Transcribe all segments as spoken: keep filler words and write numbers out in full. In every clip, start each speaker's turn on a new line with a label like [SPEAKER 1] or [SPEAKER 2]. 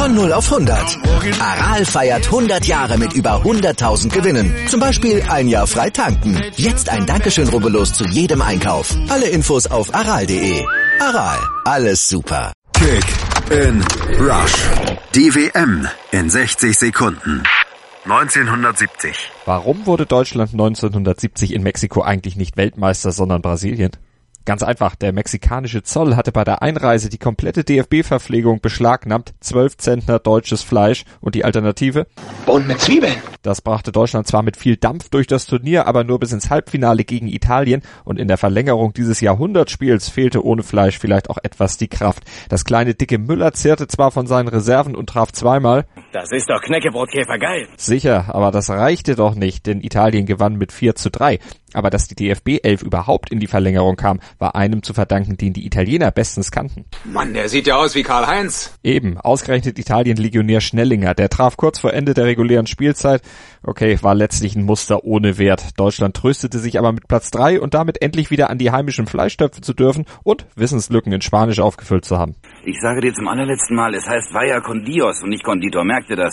[SPEAKER 1] Von null auf hundert. Aral feiert hundert Jahre mit über hunderttausend Gewinnen. Zum Beispiel ein Jahr frei tanken. Jetzt ein Dankeschön, rubbellos zu jedem Einkauf. Alle Infos auf aral punkt de. Aral, alles super.
[SPEAKER 2] Kick in Rush. Die W M in sechzig Sekunden. neunzehnhundertsiebzig.
[SPEAKER 3] Warum wurde Deutschland neunzehnhundertsiebzig in Mexiko eigentlich nicht Weltmeister, sondern Brasilien? Ganz einfach, der mexikanische Zoll hatte bei der Einreise die komplette D F B-Verpflegung beschlagnahmt, zwölf Zentner deutsches Fleisch und die Alternative?
[SPEAKER 4] Bohnen mit Zwiebeln.
[SPEAKER 3] Das brachte Deutschland zwar mit viel Dampf durch das Turnier, aber nur bis ins Halbfinale gegen Italien und in der Verlängerung dieses Jahrhundertspiels fehlte ohne Fleisch vielleicht auch etwas die Kraft. Das kleine dicke Müller zehrte zwar von seinen Reserven und traf zweimal.
[SPEAKER 5] Das ist doch Knäckebrotkäfer geil.
[SPEAKER 3] Sicher, aber das reichte doch nicht, denn Italien gewann mit vier zu drei. Aber dass die D F B elf überhaupt in die Verlängerung kam, war einem zu verdanken, den die Italiener bestens kannten.
[SPEAKER 4] Mann, der sieht ja aus wie Karl-Heinz.
[SPEAKER 3] Eben, ausgerechnet Italien-Legionär Schnellinger. Der traf kurz vor Ende der regulären Spielzeit. Okay, war letztlich ein Muster ohne Wert. Deutschland tröstete sich aber mit Platz drei und damit endlich wieder an die heimischen Fleischtöpfe zu dürfen und Wissenslücken in Spanisch aufgefüllt zu haben.
[SPEAKER 6] Ich sage dir zum allerletzten Mal, es heißt Vaya con Dios und nicht Konditor. Merkt ihr das?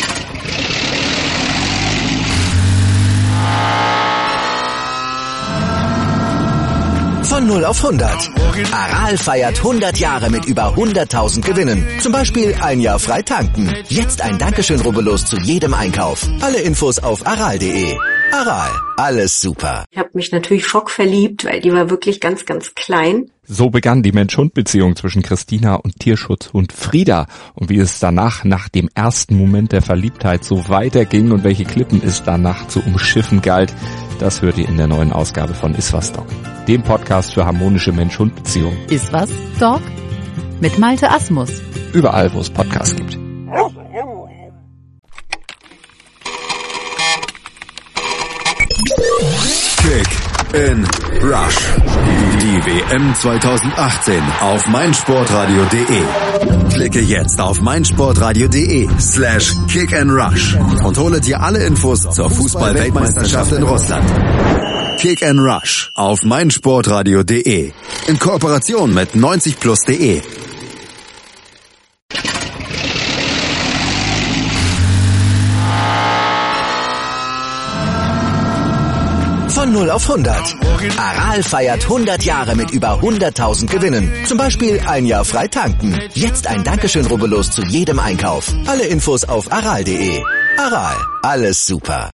[SPEAKER 1] Von null auf hundert. Aral feiert hundert Jahre mit über hunderttausend Gewinnen. Zum Beispiel ein Jahr frei tanken. Jetzt ein Dankeschön, rubbellos zu jedem Einkauf. Alle Infos auf aral punkt de. Aral, alles super.
[SPEAKER 7] Ich habe mich natürlich schockverliebt, weil die war wirklich ganz, ganz klein.
[SPEAKER 3] So begann die Mensch-Hund-Beziehung zwischen Christina und Tierschutzhund Frieda. Und wie es danach, nach dem ersten Moment der Verliebtheit, so weiterging und welche Klippen es danach zu umschiffen galt, das hört ihr in der neuen Ausgabe von Iswas Dog, dem Podcast für harmonische Mensch-Hund-Beziehungen.
[SPEAKER 8] Iswas Dog mit Malte Asmus.
[SPEAKER 3] Überall, wo es Podcasts gibt.
[SPEAKER 2] Kick in Rush. Die W M zweitausendachtzehn auf meinsportradio.de. Klicke jetzt auf meinsportradio.de slash Kick and Rush und hole dir alle Infos zur Fußball-Weltmeisterschaft in Russland. Kick and Rush auf meinsportradio.de in Kooperation mit neunzig plus punkt de.
[SPEAKER 1] Von null auf hundert. Aral feiert hundert Jahre mit über hunderttausend Gewinnen. Zum Beispiel ein Jahr frei tanken. Jetzt ein Dankeschön, rubbellos zu jedem Einkauf. Alle Infos auf aral punkt de. Aral, alles super.